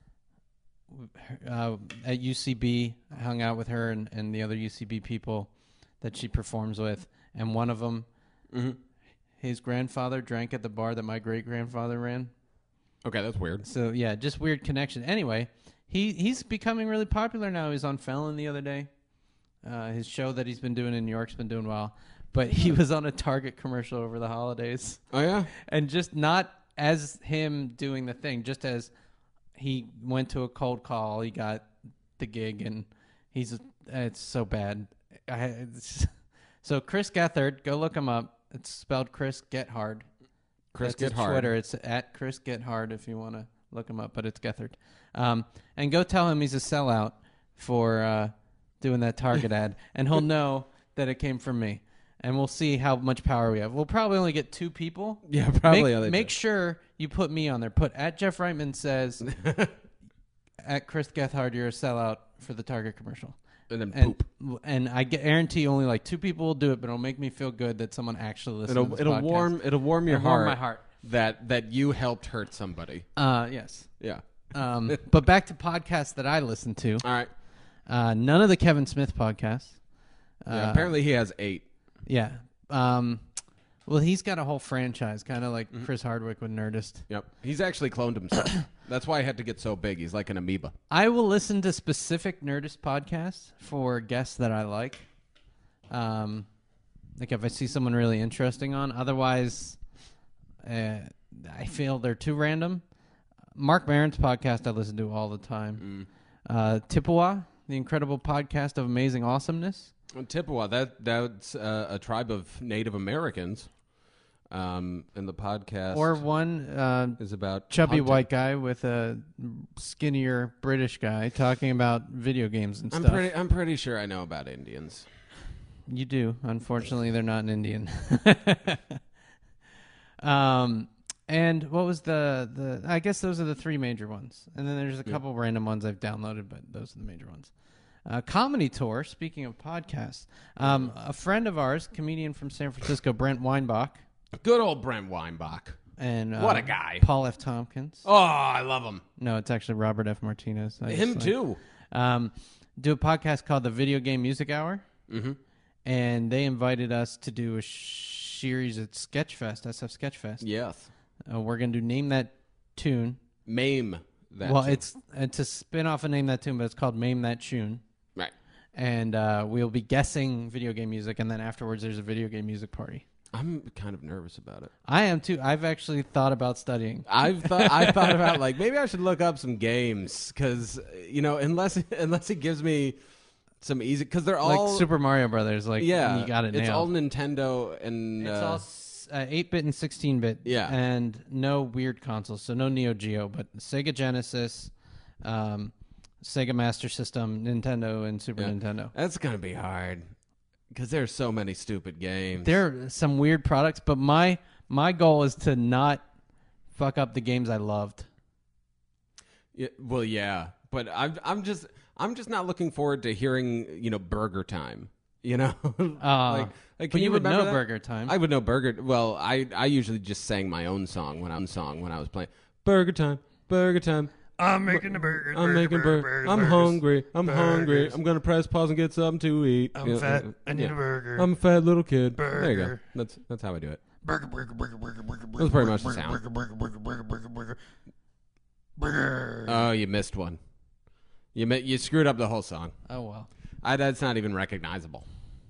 uh, at U C B hung out with her and, and the other U C B people that she performs with, and one of them, something. Mhm. his grandfather drank at the bar that my great grandfather ran. Okay, that's weird. So yeah, just weird connection. Anyway, he he's becoming really popular now. He's on Fallon the other day. Uh, his show that he's been doing in New York's been doing well, but he was on a Target commercial over the holidays, Oh yeah, and just not as him doing the thing, just as he went to a cold call, he got the gig, and he's it's so bad. I, it's, so Chris Gethard, go look him up. It's spelled Chris Gethard. Chris That's his Gethard. Twitter. It's at Chris Gethard if you want to look him up, but it's Gethard. Um, and go tell him he's a sellout for uh, doing that Target ad, and he'll know that it came from me. And we'll see how much power we have. We'll probably only get two people. Yeah, probably. Make, other make two. sure you put me on there. Put at Jeff Reitman says at Chris Gethard, you're a sellout for the Target commercial. And then And poop. and I guarantee only like two people will do it, but it'll make me feel good that someone actually listens It'll to this it'll podcast. warm it'll warm your It'll heart. warm my heart. That that you helped hurt somebody. Uh, yes. Yeah. Um, but back to podcasts that I listen to. All right. Uh, none of the Kevin Smith podcasts. Uh, Yeah, apparently he has eight. Yeah. Um, well, he's got a whole franchise, kind of like Chris Hardwick with Nerdist. Yep. He's actually cloned himself. That's why I had to get so big. He's like an amoeba. I will listen to specific Nerdist podcasts for guests that I like. Um, like if I see someone really interesting on. Otherwise, uh, I feel they're too random. Mark Maron's podcast I listen to all the time. Mm. Uh, Tippewa, the incredible podcast of amazing awesomeness. Well, Chippewa, that that's uh, a tribe of Native Americans. Um, and the podcast Or one uh, is about chubby hunting. white guy with a skinnier British guy talking about video games and I'm stuff. pretty I'm pretty sure I know about Indians. You do. Unfortunately, they're not an Indian. um, and what was the, the... I guess those are the three major ones. And then there's a Yeah. couple random ones I've downloaded, but those are the major ones. Uh, Comedy Tour, speaking of podcasts. Um, a friend of ours, comedian from San Francisco, Brent Weinbach. Good old Brent Weinbach. And, uh, What a guy. Paul F. Tompkins. Oh, I love him. No, it's actually Robert F. Martinez. I Him just, like- too. Um, do a podcast called the Video Game Music Hour. Mm-hmm. And they invited us to do a sh- series at Sketchfest, S F Sketchfest. Yes. Uh, we're going to do Name That Tune. Mame that. well, too. it's it's a spin off of Name That Tune, but it's called Mame That Tune. right. And uh, we'll be guessing video game music, and then afterwards there's a video game music party. I'm kind of nervous about it. I am too. I've actually thought about studying. I've thought I thought about like maybe I should look up some games because you know unless unless it gives me some easy because they're all Like Super Mario Brothers. Like, yeah you got it it's nailed. all Nintendo and It's uh, all s- uh, eight-bit and sixteen-bit. Yeah. And no weird consoles. So no Neo Geo, but Sega Genesis, um, Sega Master System, Nintendo, and Super Yeah. Nintendo. that's gonna be hard because there's so many stupid games. There are some weird products, but my my goal is to not fuck up the games I loved. Yeah, well, yeah, but I'm I'm just I'm just not looking forward to hearing you know Burger Time. You know, Uh, like, like but can you, you, would remember know that? Burger Time. I would know Burger. Well, I I usually just sang my own song when I was song when I was playing Burger Time, Burger Time. I'm making a burger. I'm making burger. I'm hungry. I'm hungry. I'm gonna press pause and get something to eat. I'm You know, fat. uh, I need yeah. a burger. I'm a fat little kid. There you go. Burger. That's that's how I do it. burger, burger, burger, burger, burger, burger. That's pretty much the burger, sound. Burger, burger, burger, burger, burger, burger. Burger. Oh, you missed one. You mi- you screwed up the whole song. oh well. I, that's not even recognizable.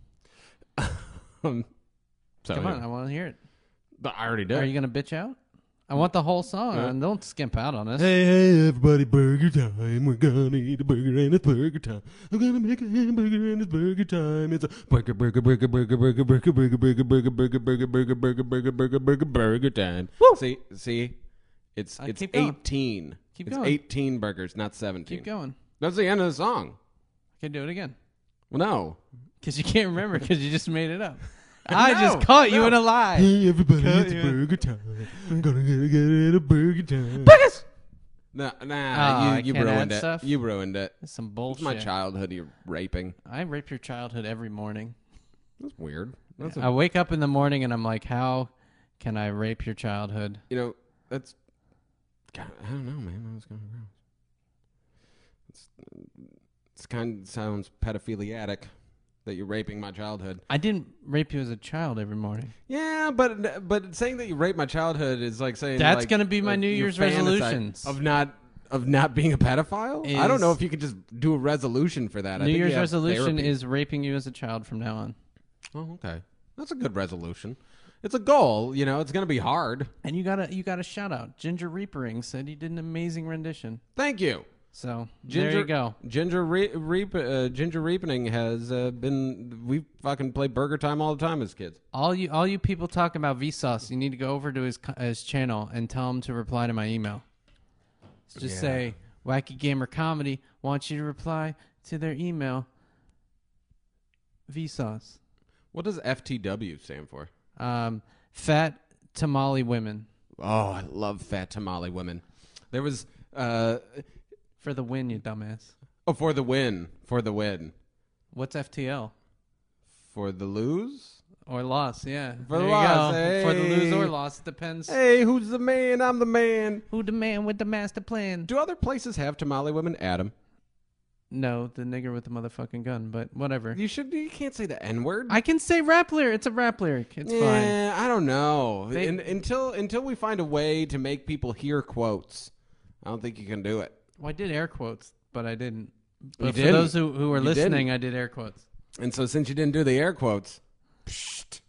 um, so Come on, anyway. I want to hear it. But I already did. Are you gonna bitch out? I want the whole song. Yeah. Uh, Don't skimp out on us. Hey, hey, everybody, burger time. We're gonna eat a burger and it's burger time. I'm gonna make a hamburger and it's burger time. It's a burger, burger, burger, burger, burger, burger, burger, burger, burger, burger, burger, burger, burger, burger, burger, burger, burger time. See, see? It's Uh, it's keep going. eighteen. Keep It's going. eighteen burgers, not seventeen. Keep going. That's the end of the song. Can do it again. Well, no. Because you can't remember because you just made it up. I No, just caught you no. in a lie. Hey, everybody, Cut it's you. burger time. I'm gonna get, get it a burger time. Burgers! Nah, Oh, nah, I you, you can't ruined add it. stuff? You ruined it. That's some It's bullshit. my childhood you're raping. I rape your childhood every morning. That's weird. That's I a, wake up in the morning and I'm like, how can I rape your childhood? you know, that's. God, I don't know, man. That was kind of gross. It's, it's kind of sounds pedophiliatic that you're raping my childhood. I didn't rape you as a child every morning. Yeah, but but saying that you raped my childhood is like saying That's like, gonna be my like New you Year's fantasize resolutions. of not of not being a pedophile. I don't Is- know if you could just do a resolution for that. I New think you Year's have resolution therapy. is raping you as a child from now on. Oh, okay. That's a good resolution. It's a goal, you know. It's going to be hard. And you got a you got a shout out. Ginger Reapering said he did an amazing rendition. Thank you. So Ginger, there you go. Ginger Re- Reap, uh, Ginger Reapening has uh, been. We fucking play Burger Time all the time as kids. All you all you people talking about Vsauce, you need to go over to his co- his channel and tell him to reply to my email. Just Yeah. say Wacky Gamer Comedy wants you to reply to their email. Vsauce. What does F T W stand for? Um, fat tamale women Oh, I love fat tamale women. There was. Uh, for the win, you dumbass. Oh, for the win. For the win. What's F T L? For the lose? Or loss, yeah. For the There you loss, go. For the lose or hey. loss, depends Hey, who's the man? I'm the man. who the man with the master plan. Do other places have tamale women? Adam. No, the nigger with the motherfucking gun, but whatever. You should. You can't say the N word. I can say rap lyric. It's a rap lyric. It's fine. Yeah, I don't know. They- In, until until we find a way to make people hear quotes, I don't think you can do it. Well, I did air quotes, but I didn't. You But for didn't. those who, who are You listening, didn't. I did air quotes. And so since you didn't do the air quotes, psht,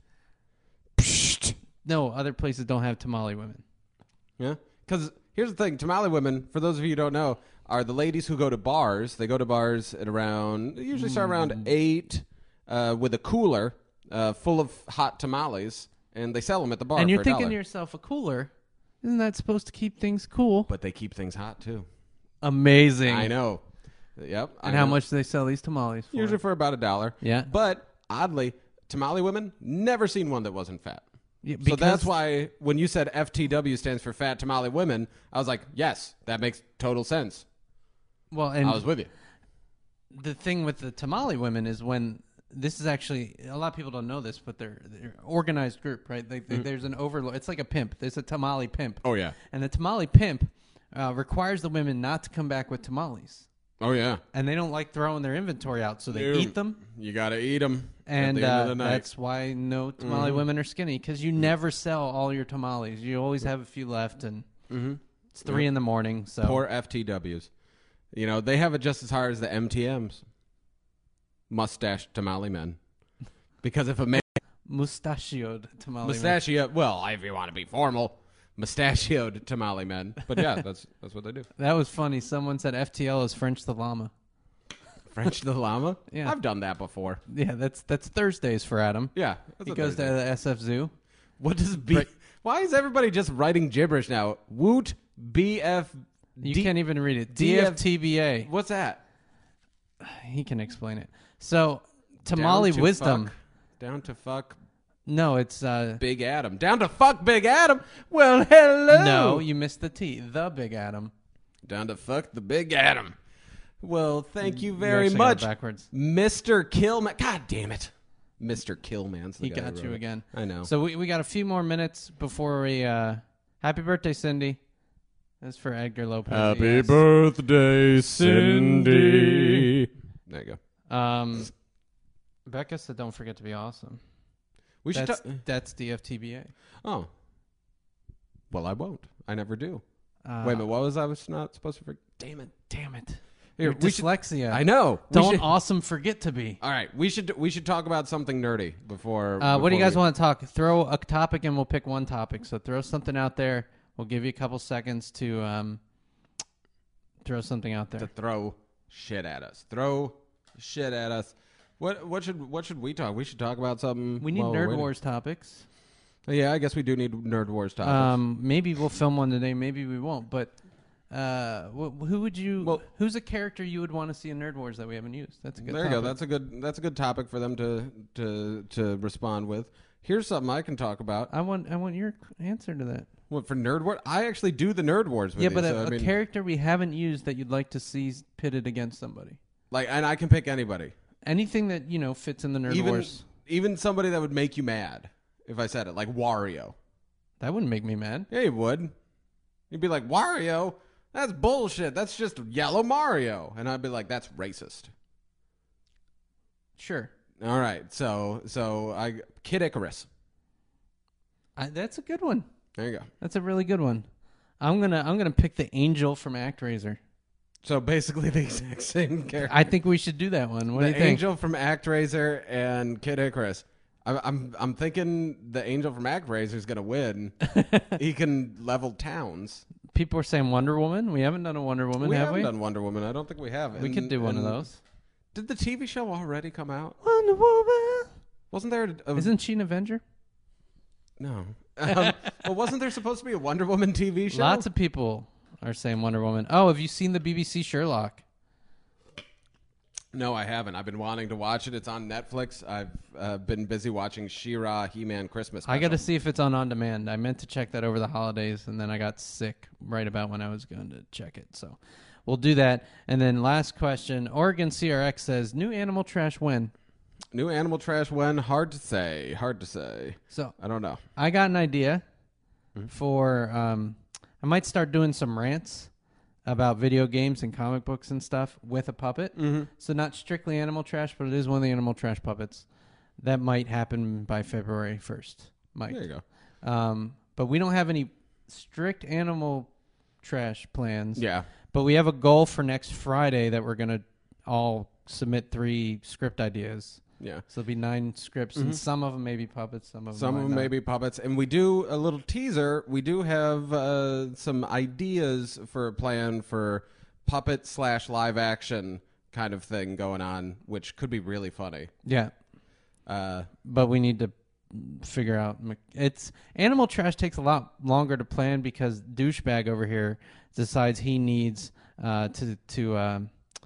psht, No, other places don't have tamale women. yeah. Because here's the thing: tamale women, for those of you who don't know, are the ladies who go to bars. They go to bars at around, they usually start around eight, uh, with a cooler uh, full of hot tamales, and they sell them at the bar. and for you're a thinking dollar. to yourself, a cooler? Isn't that supposed to keep things cool? But they keep things hot too. Amazing. I know. Yep. I And how know. much do they sell these tamales for? Usually for about a dollar. Yeah. But oddly, tamale women, never seen one that wasn't fat. Yeah, So that's because- why when you said F T W stands for Fat Tamale Women, I was like, yes, that makes total sense. Well, and I was with you. the thing with the tamale women is when this is actually a lot of people don't know this, but they're, they're an organized group, right? They, they, There's an overload. It's like a pimp. There's a tamale pimp, Oh, yeah. and the tamale pimp uh, requires the women not to come back with tamales, Oh, yeah. and they don't like throwing their inventory out, so they No. eat them. You got to eat them And at the end uh, of the night. that's why no tamale women are skinny, because you never sell all your tamales. You always have a few left, and Mhm. it's three in the morning. So Poor F T Ws. You know, they have it just as hard as the M T Ms. Mustache tamale men. Because if a man mustachioed tamale. men. mustachio, well, if you want to be formal, mustachioed tamale men. But yeah, that's that's what they do. That was funny. Someone said F T L is French the llama. French the llama? Yeah. I've done that before. Yeah, that's that's Thursdays for Adam. Yeah. that's He a goes to Thursday. the S F Zoo. What does B? Right. Why is everybody just writing gibberish now? Woot B F. You D- can't even read it. D F D F T B A. What's that? He can explain it. So, tamale Down to wisdom. fuck- down to fuck No, it's uh Big Adam. Down to fuck Big Adam. Well, hello. no, you missed the T. The Big Adam. Down to fuck the Big Adam. Well, thank you You very actually got it much, backwards. Mister Killman. God damn it, Mister Killman's the He guy who got wrote you it. again. I know. So we we got a few more minutes before we uh happy birthday, Cindy. That's for Edgar Lopez. yes. birthday, Cindy. There you go. Um Becca said don't forget to be awesome. We should. That's, ta- that's D F T B A. oh. Well, I won't. I never do. Uh, Wait a minute. What was I was not supposed to forget? Damn it. Damn it. Here, Your we should- dyslexia. I know. We Don't should- awesome forget to be. all right. We should we should talk about something nerdy before. Uh, what do you before guys we- want to talk? Throw a topic and we'll pick one topic. So throw something out there. We'll give you a couple seconds to um, throw something out to there. throw shit at us? Throw shit at us. What what should what should we talk? We should talk about something. We need while we're Nerd waiting. Wars topics. Yeah, I guess we do need Nerd Wars topics. Um, maybe we'll film one today. Maybe we won't. But uh, wh- who would you? Well- who's a character you would want to see in Nerd Wars that we haven't used? That's a good. there you go. topic. That's a good that's a good topic for them to to to respond with. Here's something I can talk about. I want. I want your answer to that. What for Nerd Wars? I actually do the Nerd Wars with Yeah, you. but so, a, I a mean, character we haven't used that you'd like to see pitted against somebody. like, and I can pick anybody, Anything that you know fits in the Nerd even Wars. even somebody that would make you mad if I said it, like Wario. That wouldn't make me mad. Yeah, you would. You'd be like, Wario? That's bullshit. That's just yellow Mario. And I'd be like, that's racist. Sure. All right. So, so I, Kid Icarus. I, that's a good one. There you go. That's a really good one. I'm gonna I'm gonna pick the angel from ActRaiser. So basically the exact same character. I think we should do that one. What the do you think? angel from ActRaiser and Kid Icarus. I'm, I'm, I'm thinking the angel from ActRaiser is going to win. He can level towns. People are saying Wonder Woman. We haven't done a Wonder Woman, we have haven't we? done Wonder Woman. I don't think we have. we And- could do one of and those. Did the T V show already come out? Wonder Woman. Wasn't there? A, Isn't she an Avenger? no. Um, well, wasn't there supposed to be a Wonder Woman T V show? Lots of people are saying Wonder Woman. Oh, have you seen the B B C Sherlock? No, I haven't. I've been wanting to watch it. It's on Netflix. I've uh, been busy watching She-Ra, He-Man Christmas I got to special. see if it's on on demand. I meant to check that over the holidays, and then I got sick right about when I was going to check it. So we'll do that. And then last question, Oregon C R X says, new animal trash when? New animal trash when? Hard to say. Hard to say. So I don't know. I got an idea Mm-hmm. for, um, I might start doing some rants about video games and comic books and stuff with a puppet. Mm-hmm. So not strictly animal trash, but it is one of the animal trash puppets. That might happen by February first. Might. There you go. Um, but we don't have any strict animal trash plans. Yeah. But we have a goal for next Friday that we're going to all submit three script ideas. Yeah. So there'll be nine scripts, Mm-hmm. and some of them may be puppets, some of them Some might of them not. may be puppets. And we do a little teaser. We do have uh, some ideas for a plan for puppet slash live action kind of thing going on, which could be really funny. Yeah. Uh, But we need to figure out. me- It's animal trash takes a lot longer to plan because douchebag over here decides he needs uh, to to um,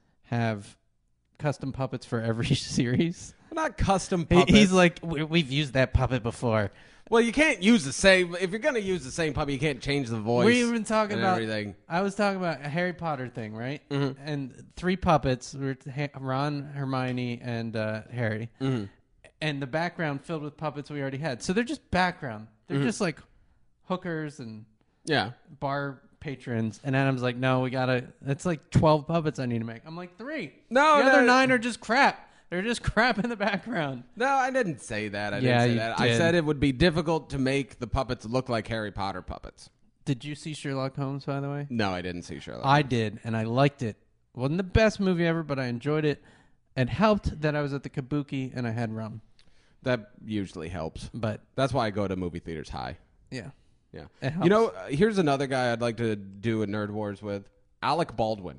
have custom puppets for every series. not custom He- puppets. He's like, we, we've used that puppet before. well, you can't use the same. If you're going to use the same puppet, you can't change the voice. We've been talking and about. everything. I was talking about a Harry Potter thing, right? Mhm. And three puppets: were Ha- Ron, Hermione, and uh, Harry. Mhm. And the background filled with puppets we already had. So they're just background. They're Mhm. just like hookers and Yeah. bar patrons. And Adam's like, no, we gotta. It's like twelve puppets I need to make. I'm like, three. No, the other no. nine are just crap. They're just crap in the background. No, I didn't say that. I Yeah, didn't say you that. I did. said it would be difficult to make the puppets look like Harry Potter puppets. Did you see Sherlock Holmes, by the way? No, I didn't see Sherlock. I did, and I liked it. Wasn't the best movie ever, but I enjoyed it. It helped that I was at the Kabuki and I had rum. That usually helps. But That's why I go to movie theaters high. yeah, Yeah. it helps. You know, uh, here's another guy I'd like to do a Nerd Wars with. Alec Baldwin.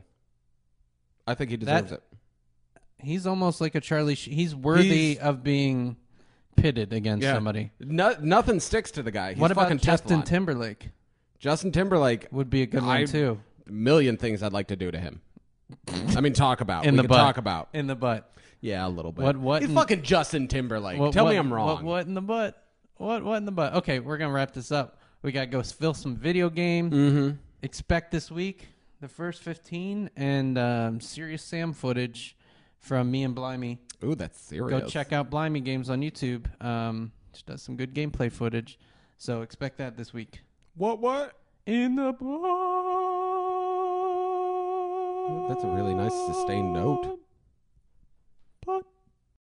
I think he deserves That- it. he's almost like a Charlie. Sh- he's worthy He's- of being pitted against Yeah. somebody. No, nothing sticks to the guy. He's What about fucking Justin Teflon. Timberlake? Justin Timberlake. Would be a good I- one too. A million things I'd like to do to him. I mean, talk about. In we the could butt. talk about. In the butt. Yeah, a little bit. What- what You in- fucking Justin Timberlake. What- Tell what- me I'm wrong. What, what in the butt? What what in the butt? Okay, we're gonna wrap this up. We gotta go fill some video game. Mm-hmm. Expect this week the first fifteen and um, Serious Sam footage from me and Blimey. Ooh, that's serious. Go check out Blimey Games on YouTube. Um, she does some good gameplay footage. So expect that this week. What? What? In the butt. That's a really nice sustained note.